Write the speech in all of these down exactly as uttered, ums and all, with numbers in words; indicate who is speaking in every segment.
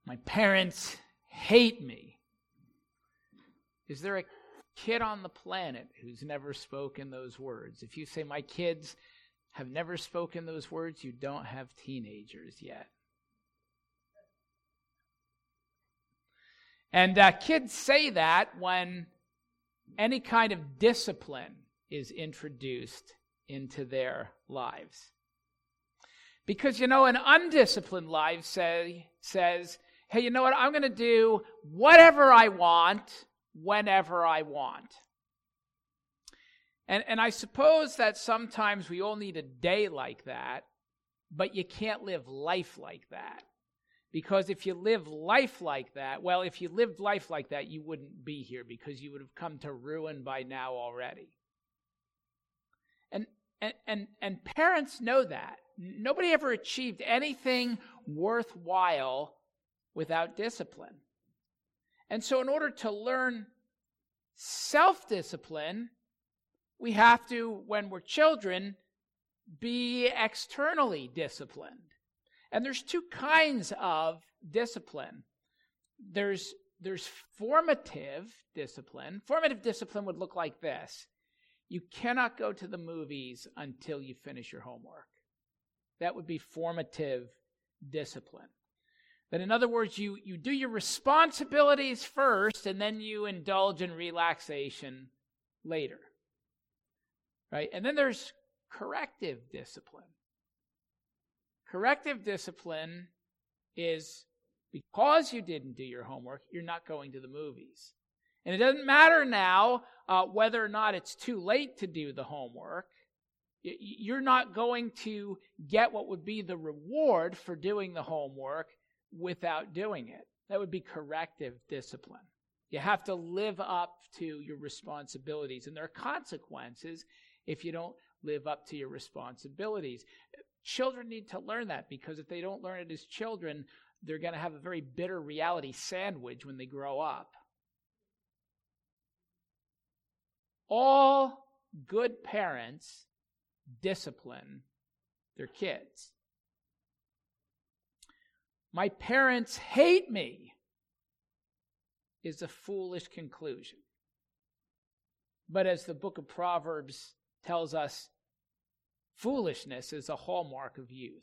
Speaker 1: My parents hate me. Is there a kid on the planet who's never spoken those words? If you say, my kids have never spoken those words, you don't have teenagers yet. And uh, kids say that when any kind of discipline is introduced into their lives. Because, you know, an undisciplined life say, says, hey, you know what, I'm going to do whatever I want, whenever I want. And, and I suppose that sometimes we all need a day like that, but you can't live life like that. Because if you live life like that, well, if you lived life like that, you wouldn't be here because you would have come to ruin by now already. And and and, and parents know that. Nobody ever achieved anything worthwhile without discipline. And so in order to learn self-discipline, we have to, when we're children, be externally disciplined. And there's two kinds of discipline. There's, there's formative discipline. Formative discipline would look like this. You cannot go to the movies until you finish your homework. That would be formative discipline. That in other words, you, you do your responsibilities first and then you indulge in relaxation later. Right? And then there's corrective discipline. Corrective discipline is because you didn't do your homework, you're not going to the movies. And it doesn't matter now uh, whether or not it's too late to do the homework. You're not going to get what would be the reward for doing the homework without doing it. That would be corrective discipline. You have to live up to your responsibilities, and there are consequences if you don't live up to your responsibilities. Children need to learn that, because if they don't learn it as children, they're going to have a very bitter reality sandwich when they grow up. All good parents discipline their kids. My parents hate me is a foolish conclusion. But as the book of Proverbs tells us, foolishness is a hallmark of youth.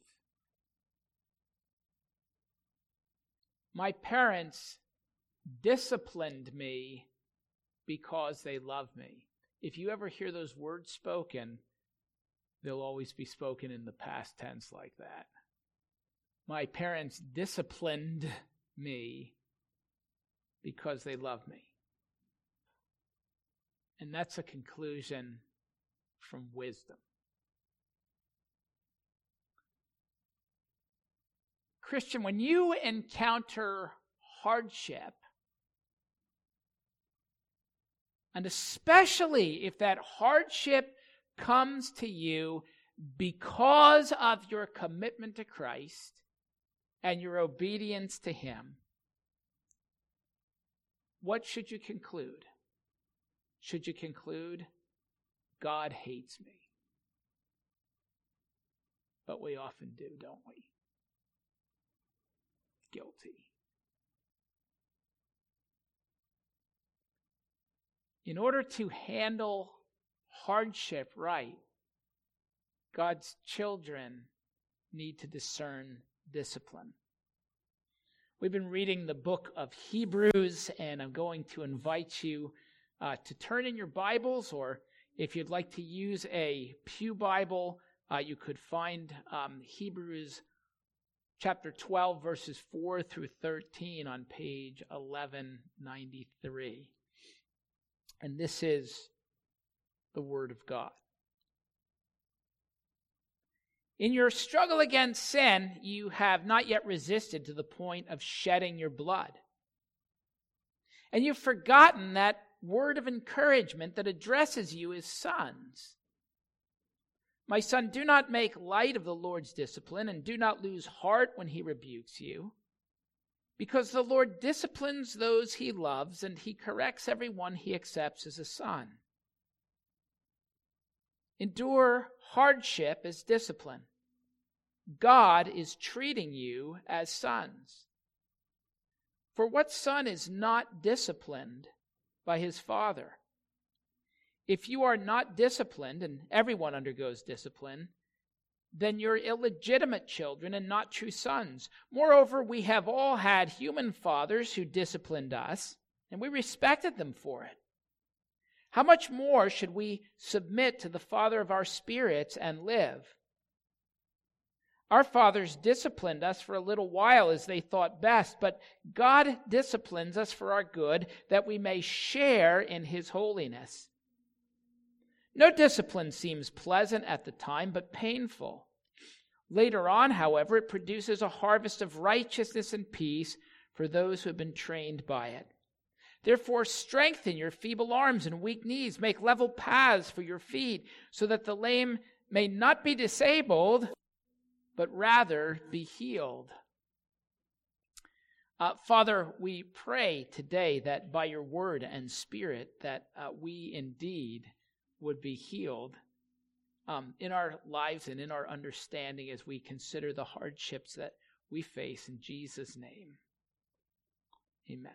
Speaker 1: My parents disciplined me because they love me. If you ever hear those words spoken, they'll always be spoken in the past tense like that. My parents disciplined me because they love me. And that's a conclusion from wisdom. Christian, when you encounter hardship, and especially if that hardship comes to you because of your commitment to Christ and your obedience to Him, what should you conclude? Should you conclude, God hates me? But we often do, don't we? Guilty. In order to handle hardship right, God's children need to discern discipline. We've been reading the book of Hebrews, and I'm going to invite you uh, to turn in your Bibles, or if you'd like to use a pew Bible, uh, you could find um, Hebrews chapter twelve, verses four through thirteen on page eleven ninety-three. And this is the Word of God. In your struggle against sin, you have not yet resisted to the point of shedding your blood. And you've forgotten that word of encouragement that addresses you as sons. My son, do not make light of the Lord's discipline, and do not lose heart when He rebukes you. Because the Lord disciplines those He loves, and He corrects everyone He accepts as a son. Endure hardship as discipline. God is treating you as sons. For what son is not disciplined by his father? If you are not disciplined, and everyone undergoes discipline, then you're illegitimate children and not true sons. Moreover, we have all had human fathers who disciplined us, and we respected them for it. How much more should we submit to the Father of our spirits and live? Our fathers disciplined us for a little while as they thought best, but God disciplines us for our good, that we may share in his holiness. No discipline seems pleasant at the time, but painful. Later on, however, it produces a harvest of righteousness and peace for those who have been trained by it. Therefore, strengthen your feeble arms and weak knees. Make level paths for your feet, so that the lame may not be disabled, but rather be healed. Uh, Father, we pray today that by your word and spirit that uh, we indeed would be healed um, in our lives and in our understanding as we consider the hardships that we face in Jesus' name. Amen.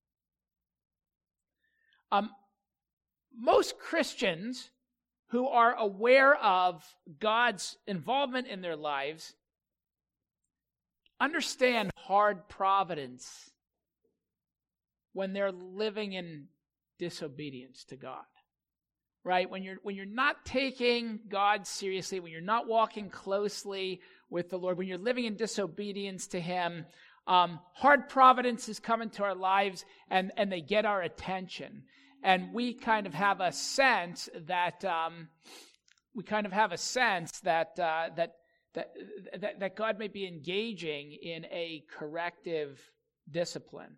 Speaker 1: Um, most Christians who are aware of God's involvement in their lives understand hard providence when they're living in disobedience to God. Right? When you're when you're not taking God seriously, when you're not walking closely with the Lord, when you're living in disobedience to him, um, hard providences come into our lives and, and they get our attention. And we kind of have a sense that um, we kind of have a sense that uh, that, that that that God may be engaging in a corrective discipline.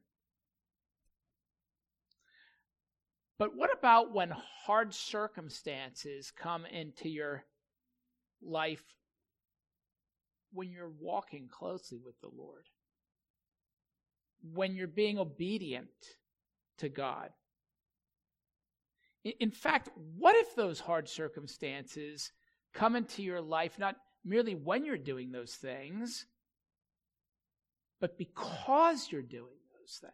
Speaker 1: But what about when hard circumstances come into your life when you're walking closely with the Lord? When you're being obedient to God? In fact, what if those hard circumstances come into your life not merely when you're doing those things, but because you're doing those things?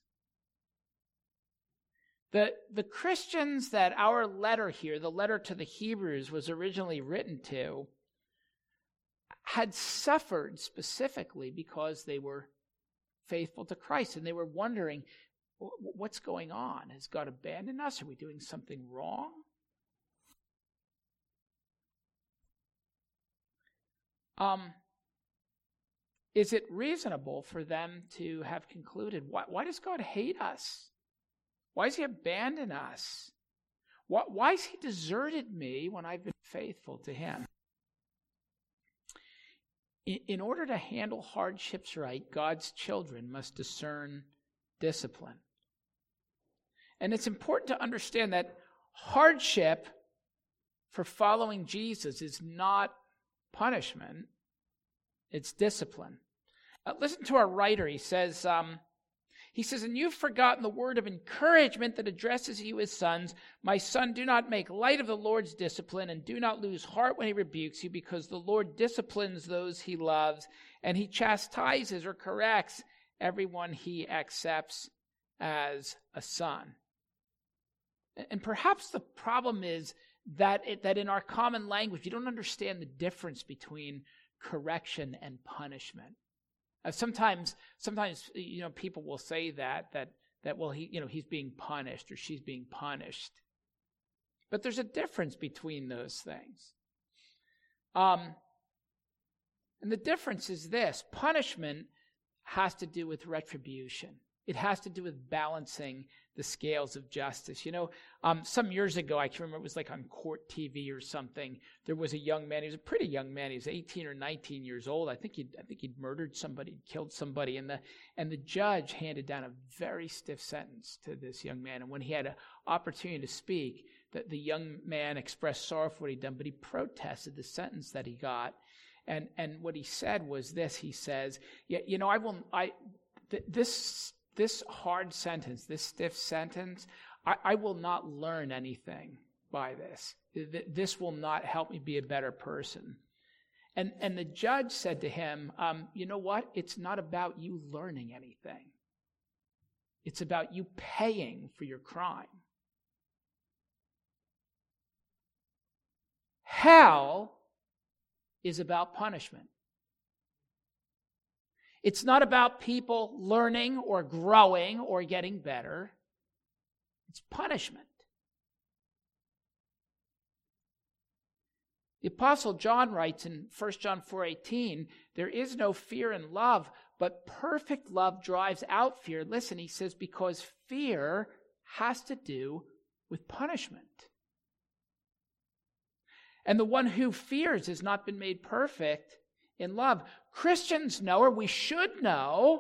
Speaker 1: The, the Christians that our letter here, the letter to the Hebrews, was originally written to, had suffered specifically because they were faithful to Christ. And they were wondering, what's going on? Has God abandoned us? Are we doing something wrong? Um, is it reasonable for them to have concluded, why, why does God hate us? Why has he abandoned us? Why, why has he deserted me when I've been faithful to him? In, in order to handle hardships right, God's children must discern discipline. And it's important to understand that hardship for following Jesus is not punishment, it's discipline. Uh, listen to our writer. He says, um, He says, and you've forgotten the word of encouragement that addresses you as sons. My son, do not make light of the Lord's discipline, and do not lose heart when he rebukes you, because the Lord disciplines those he loves, and he chastises or corrects everyone he accepts as a son. And perhaps the problem is that it, that in our common language, you don't understand the difference between correction and punishment. Uh, sometimes, sometimes you know, people will say that that that well, he you know he's being punished or she's being punished, but there's a difference between those things. Um, and the difference is this: punishment has to do with retribution. It has to do with balancing the scales of justice. You know, um, some years ago, I can remember it was like on Court T V or something. There was a young man. He was a pretty young man. He was eighteen or nineteen years old. I think he'd, I think he'd murdered somebody, killed somebody, and the and the judge handed down a very stiff sentence to this young man. And when he had an opportunity to speak, the, the young man expressed sorrow for what he'd done, but he protested the sentence that he got. And and what he said was this: he says, "Yeah, you know, I will. I th- this." This hard sentence, this stiff sentence, I, I will not learn anything by this. This will not help me be a better person." And and the judge said to him, um, you know what? It's not about you learning anything. It's about you paying for your crime. Hell is about punishment. It's not about people learning or growing or getting better. It's punishment. The Apostle John writes in First John four eighteen, there is no fear in love, but perfect love drives out fear. Listen, he says, because fear has to do with punishment. And the one who fears has not been made perfect in love. Christians know, or we should know,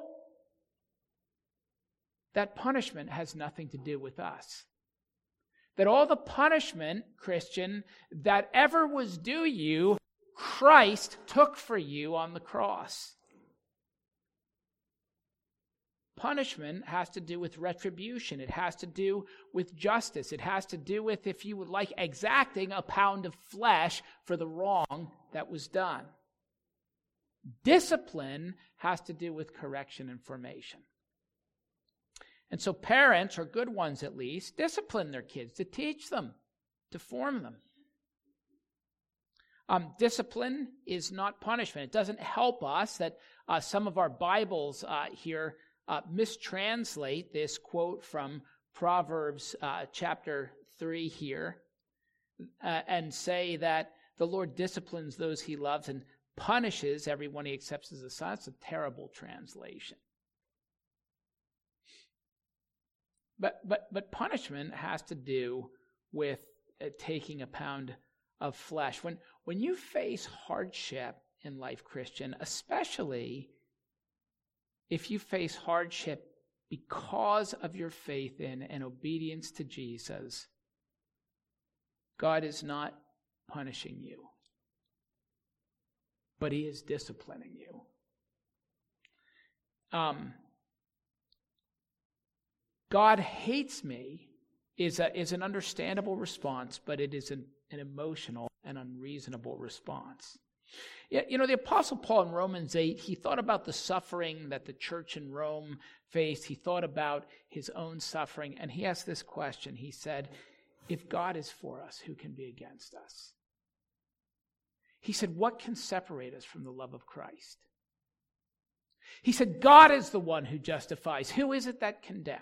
Speaker 1: that punishment has nothing to do with us. That all the punishment, Christian, that ever was due you, Christ took for you on the cross. Punishment has to do with retribution. It has to do with justice. It has to do with, if you would like, exacting a pound of flesh for the wrong that was done. Discipline has to do with correction and formation. And so parents, or good ones at least, discipline their kids to teach them, to form them. Um, discipline is not punishment. It doesn't help us that uh, some of our Bibles uh, here uh, mistranslate this quote from Proverbs uh, chapter three here uh, and say that the Lord disciplines those he loves and punishes everyone he accepts as a son. It's a terrible translation. But but but punishment has to do with uh, taking a pound of flesh. When when you face hardship in life, Christian, especially if you face hardship because of your faith in and obedience to Jesus, God is not punishing you, but he is disciplining you. Um. God hates me is a, is an understandable response, but it is an, an emotional and unreasonable response. You know, the Apostle Paul in Romans eight, he thought about the suffering that the church in Rome faced. He thought about his own suffering, and he asked this question. He said, if God is for us, who can be against us? He said, what can separate us from the love of Christ? He said, God is the one who justifies. Who is it that condemns?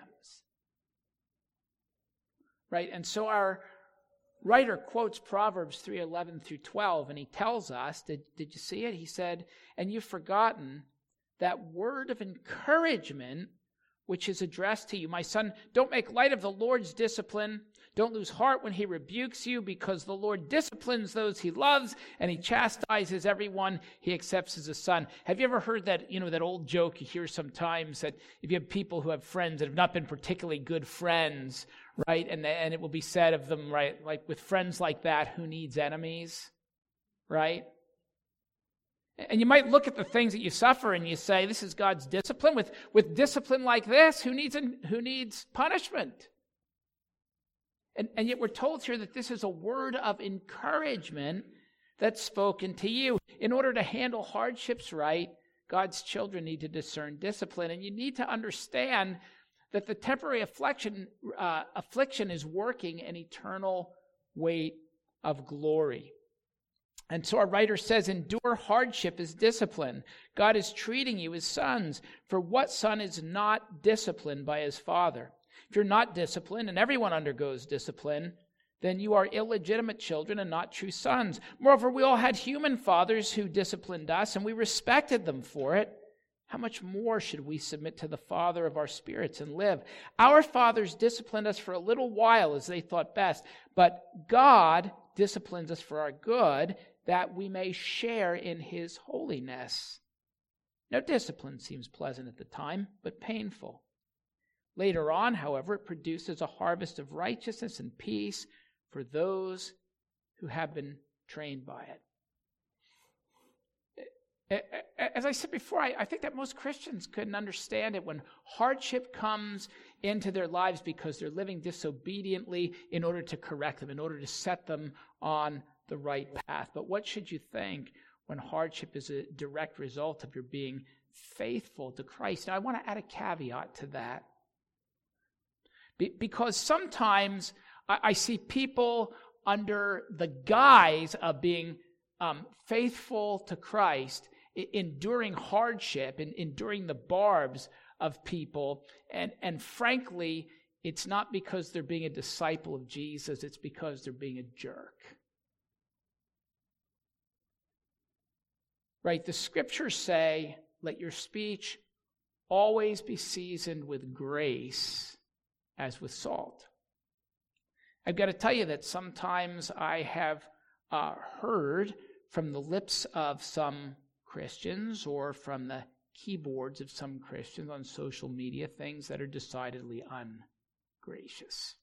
Speaker 1: Right? And so our writer quotes Proverbs three eleven through twelve, and he tells us, did, did you see it? He said, and you've forgotten that word of encouragement which is addressed to you. My son, don't make light of the Lord's discipline. Don't lose heart when he rebukes you, because the Lord disciplines those he loves, and he chastises everyone he accepts as a son. Have you ever heard that, you know, that old joke you hear sometimes, that if you have people who have friends that have not been particularly good friends, right, and, and it will be said of them, right, like with friends like that, who needs enemies, right? And you might look at the things that you suffer and you say, this is God's discipline. With, with discipline like this, who needs, who needs punishment? And, and yet we're told here that this is a word of encouragement that's spoken to you. In order to handle hardships right, God's children need to discern discipline. And you need to understand that the temporary affliction, uh, affliction is working an eternal weight of glory. And so our writer says, endure hardship as discipline. God is treating you as sons. For what son is not disciplined by his father? If you're not disciplined, and everyone undergoes discipline, then you are illegitimate children and not true sons. Moreover, we all had human fathers who disciplined us, and we respected them for it. How much more should we submit to the Father of our spirits and live? Our fathers disciplined us for a little while as they thought best, but God disciplines us for our good, that we may share in his holiness. No discipline seems pleasant at the time, but painful. Later on, however, it produces a harvest of righteousness and peace for those who have been trained by it. As I said before, I, I think that most Christians couldn't understand it when hardship comes into their lives because they're living disobediently in order to correct them, in order to set them on the right path. But what should you think when hardship is a direct result of your being faithful to Christ? Now, I want to add a caveat to that. Be- because sometimes I, I see people under the guise of being um, faithful to Christ, I- enduring hardship and enduring the barbs of people. And, and frankly, it's not because they're being a disciple of Jesus, it's because they're being a jerk. Right? The scriptures say, let your speech always be seasoned with grace as with salt. I've got to tell you that sometimes I have uh, heard from the lips of some Christians or from the keyboards of some Christians on social media things that are decidedly ungracious.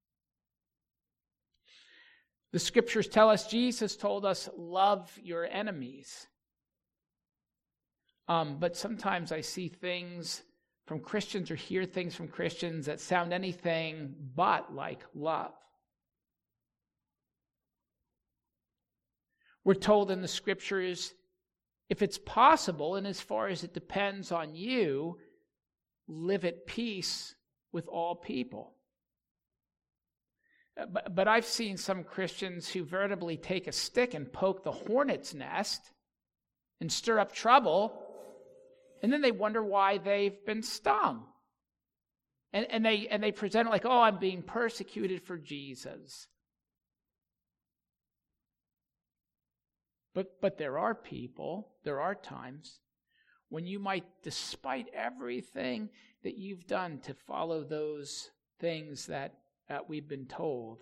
Speaker 1: The scriptures tell us, Jesus told us, love your enemies. Um, but sometimes I see things from Christians or hear things from Christians that sound anything but like love. We're told in the scriptures, if it's possible, and as far as it depends on you, live at peace with all people. But, but I've seen some Christians who veritably take a stick and poke the hornet's nest and stir up trouble, and then they wonder why they've been stung. And, and, they, and they present it like, oh, I'm being persecuted for Jesus. But, but there are people, there are times when you might, despite everything that you've done to follow those things that, that we've been told,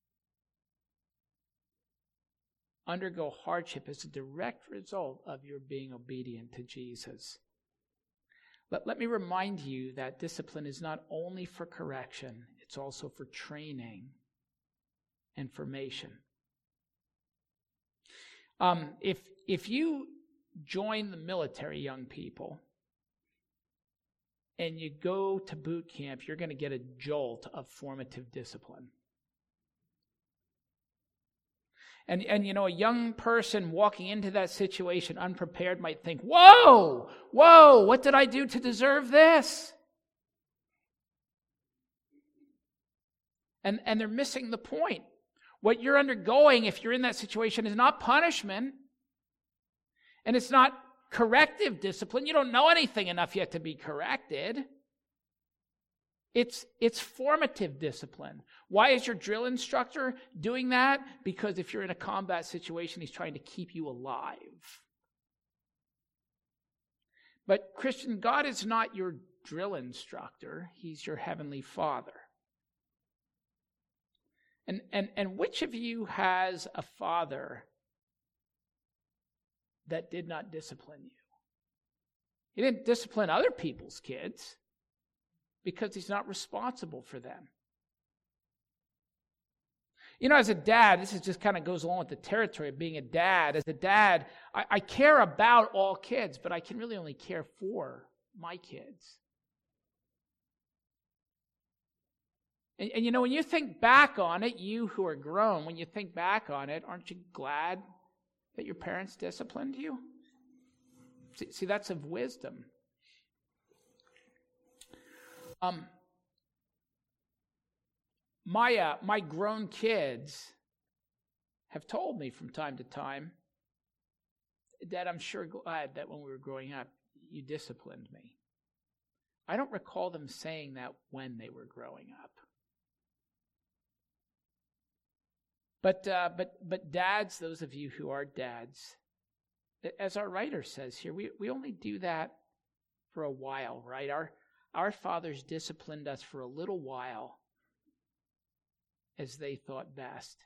Speaker 1: undergo hardship as a direct result of your being obedient to Jesus. Let, let me remind you that discipline is not only for correction, it's also for training and formation. Um, if if you join the military, young people, and you go to boot camp, you're going to get a jolt of formative discipline. And, and you know, a young person walking into that situation unprepared might think, whoa, whoa, what did I do to deserve this? And, and they're missing the point. What you're undergoing, if you're in that situation, is not punishment. And it's not corrective discipline. You don't know anything enough yet to be corrected. It's, it's formative discipline. Why is your drill instructor doing that? Because if you're in a combat situation, he's trying to keep you alive. But Christian, God is not your drill instructor. He's your heavenly Father. And, and, and which of you has a father that did not discipline you? He didn't discipline other people's kids because he's not responsible for them. You know, as a dad, this is just kind of goes along with the territory of being a dad. As a dad, I, I care about all kids, but I can really only care for my kids. And, and you know, when you think back on it, you who are grown, when you think back on it, aren't you glad that your parents disciplined you? See, see that's of wisdom. Um, my uh, my grown kids have told me from time to time, Dad, I'm sure glad that when we were growing up, you disciplined me. I don't recall them saying that when they were growing up. But uh, but but dads, those of you who are dads, as our writer says here, we, we only do that for a while, right? Our our fathers disciplined us for a little while as they thought best.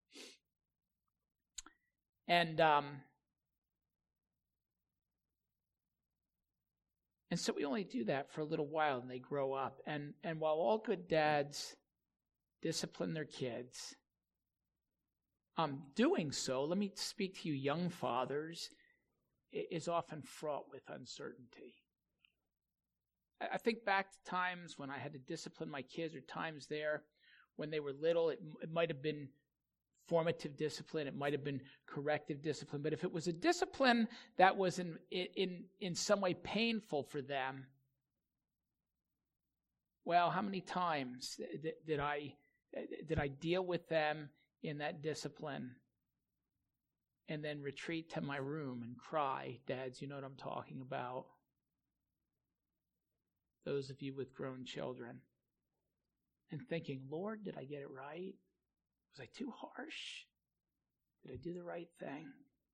Speaker 1: And um, and so we only do that for a little while and they grow up. And and while all good dads discipline their kids, Um, doing so, let me speak to you young fathers, is often fraught with uncertainty. I think back to times when I had to discipline my kids, or times there when they were little. It, it might have been formative discipline, it might have been corrective discipline, but if it was a discipline that was in in in some way painful for them, Well, how many times did I did I deal with them in that discipline and then retreat to my room and cry? Dads, you know what I'm talking about. Those of you with grown children. And thinking, Lord, did I get it right? Was I too harsh? Did I do the right thing?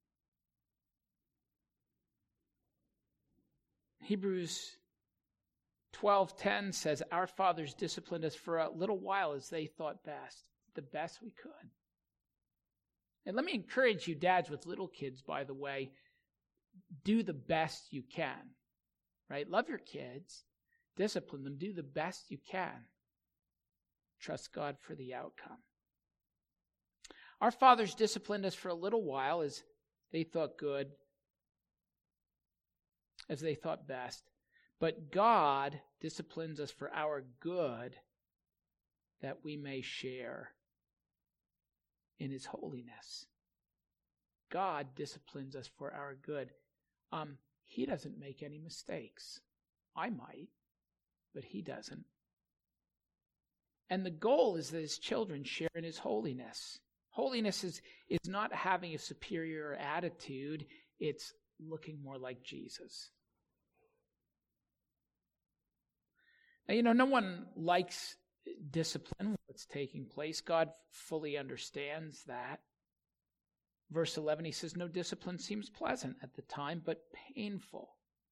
Speaker 1: Hebrews twelve ten says, our fathers disciplined us for a little while as they thought best, the best we could. And let me encourage you, dads with little kids, by the way, do the best you can, right? Love your kids, discipline them, do the best you can. Trust God for the outcome. Our fathers disciplined us for a little while as they thought good, as they thought best. But God disciplines us for our good, that we may share in his holiness. God disciplines us for our good. Um, he doesn't make any mistakes. I might, but he doesn't. And the goal is that his children share in his holiness. Holiness is, is not having a superior attitude. It's looking more like Jesus. Now, you know, no one likes discipline, what's taking place. God fully understands that. Verse eleven, he says, no discipline seems pleasant at the time, but painful.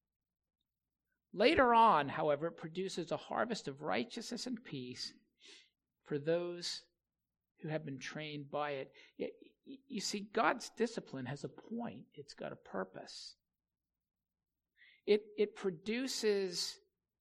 Speaker 1: Later on, however, it produces a harvest of righteousness and peace for those who have been trained by it. You see, God's discipline has a point. It's got a purpose. It, it produces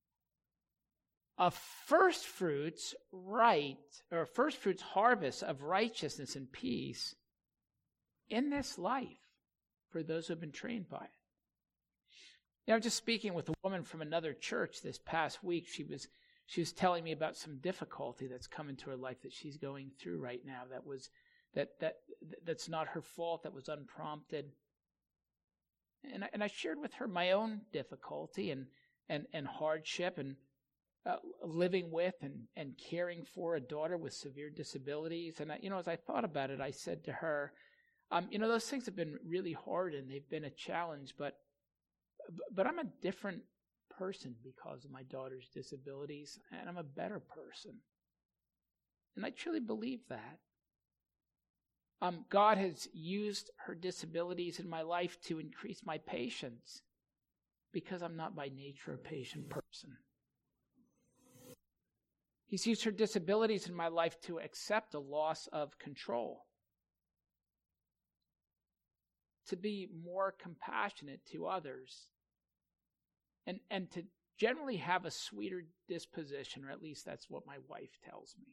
Speaker 1: a first fruits right, or first fruits harvest of righteousness and peace in this life for those who have been trained by it. You know, I was just speaking with a woman from another church this past week. She was she was telling me about some difficulty that's come into her life that she's going through right now. That was that that that's not her fault. That was unprompted. And I, and I shared with her my own difficulty and and and hardship and uh, living with and and caring for a daughter with severe disabilities. And I, you know, as I thought about it, I said to her, um, you know, those things have been really hard and they've been a challenge, but but I'm a different person because of my daughter's disabilities, and I'm a better person. And I truly believe that. Um, God has used her disabilities in my life to increase my patience because I'm not by nature a patient person. He's used her disabilities in my life to accept a loss of control, to be more compassionate to others, and, and to generally have a sweeter disposition, or at least that's what my wife tells me.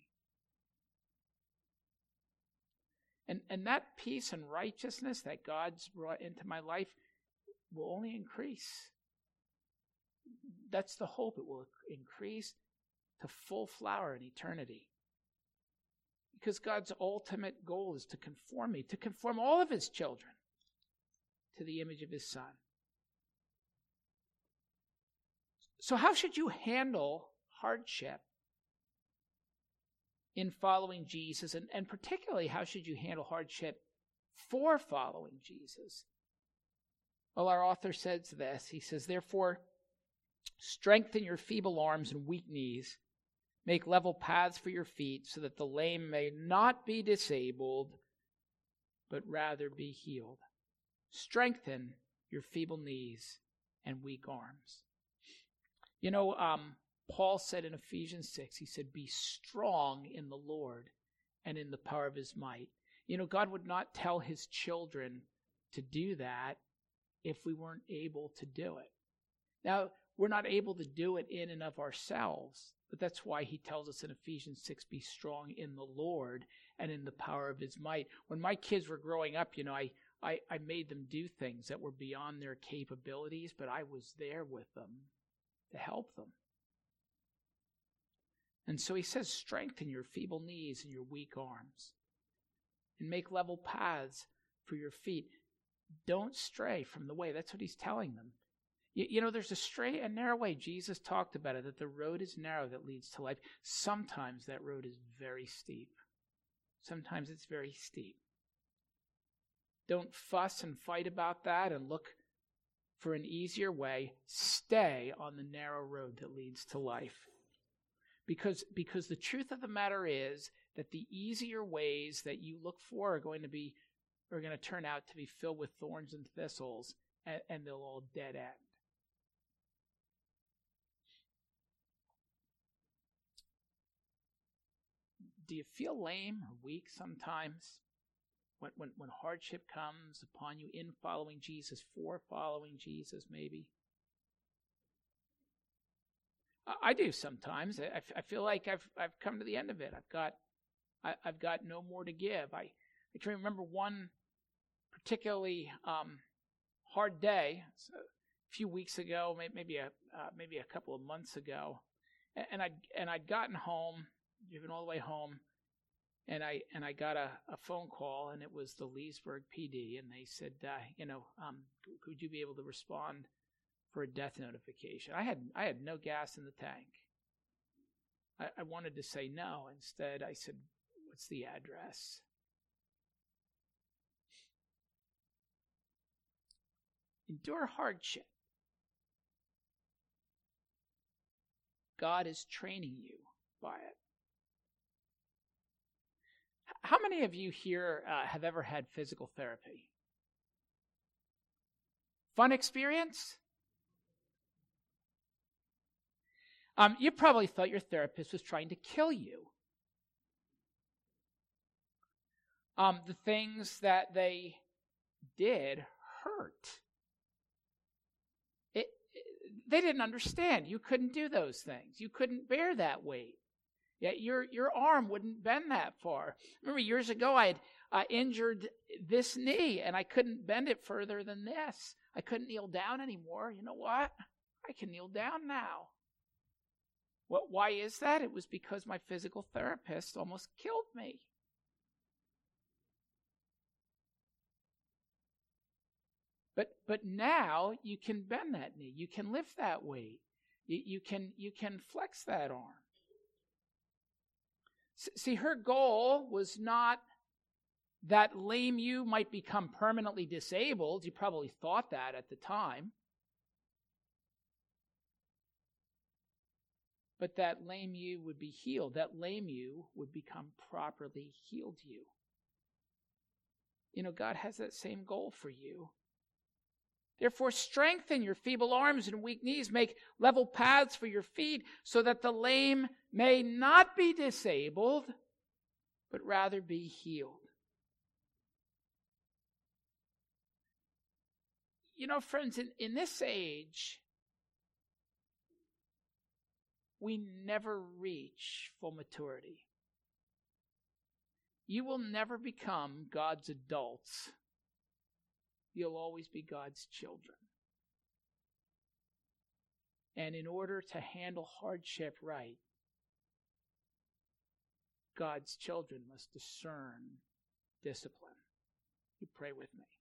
Speaker 1: And, and that peace and righteousness that God's brought into my life will only increase. That's the hope. It will increase to full flower in eternity. Because God's ultimate goal is to conform me, to conform all of his children to the image of his Son. So how should you handle hardship in following Jesus? And, and particularly, how should you handle hardship for following Jesus? Well, our author says this. He says, therefore, strengthen your feeble arms and weak knees. Make level paths for your feet so that the lame may not be disabled, but rather be healed. Strengthen your feeble knees and weak arms. You know, um, Paul said in Ephesians six, he said, be strong in the Lord and in the power of his might. You know, God would not tell his children to do that if we weren't able to do it. Now, we're not able to do it in and of ourselves, but that's why he tells us in Ephesians six, be strong in the Lord and in the power of his might. When my kids were growing up, you know, I, I, I made them do things that were beyond their capabilities, but I was there with them to help them. And so he says, strengthen your feeble knees and your weak arms and make level paths for your feet. Don't stray from the way. That's what he's telling them. You, you know, there's a straight and narrow way. Jesus talked about it, that the road is narrow that leads to life. Sometimes that road is very steep. Sometimes it's very steep. Don't fuss and fight about that and look for an easier way. Stay on the narrow road that leads to life. Because, because the truth of the matter is that the easier ways that you look for are going to be are going to turn out to be filled with thorns and thistles, and, and they'll all dead end. Do you feel lame or weak sometimes when, when, when hardship comes upon you in following Jesus, for following Jesus maybe? I, I do sometimes. I, I feel like I've I've come to the end of it. I've got I, I've got no more to give. I, I can remember one particularly um, hard day so a few weeks ago, maybe a uh, maybe a couple of months ago, and I and I'd gotten home, driven all the way home, and I and I got a, a phone call, and it was the Leesburg P D, and they said, uh, you know, um, could you be able to respond for a death notification? I had I had no gas in the tank. I, I wanted to say no. Instead, I said, what's the address? Endure hardship. God is training you by it. How many of you here uh, have ever had physical therapy? Fun experience? Um, you probably thought your therapist was trying to kill you. Um, the things that they did hurt. It, it, they didn't understand. You couldn't do those things. You couldn't bear that weight. Yet your your arm wouldn't bend that far. Remember years ago I had uh, injured this knee and I couldn't bend it further than this. I couldn't kneel down anymore. You know what? I can kneel down now. What? Why is that? It was because my physical therapist almost killed me. But but now you can bend that knee. You can lift that weight. You, you can you can flex that arm. See, her goal was not that lame you might become permanently disabled. You probably thought that at the time. But that lame you would be healed. That lame you would become properly healed you. You know, God has that same goal for you. Therefore, strengthen your feeble arms and weak knees. Make level paths for your feet so that the lame may not be disabled, but rather be healed. You know, friends, in, in this age, we never reach full maturity. You will never become God's adults. You'll always be God's children. And in order to handle hardship right, God's children must discern discipline. You pray with me.